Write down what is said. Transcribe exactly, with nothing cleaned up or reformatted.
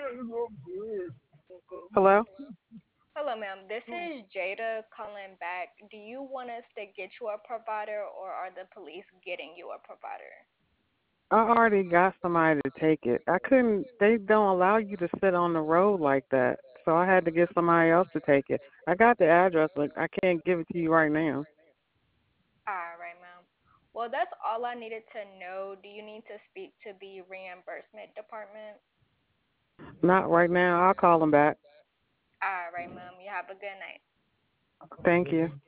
Hello? Hello, ma'am. This is Jada calling back. Do you want us to get you a provider or are the police getting you a provider? I already got somebody to take it. I couldn't, they don't allow you to sit on the road like that. So I had to get somebody else to take it. I got the address, but I can't give it to you right now. All right, ma'am. Well, that's all I needed to know. Do you need to speak to the reimbursement department? Not right now. I'll call them back. All right, ma'am. You have a good night. Thank you.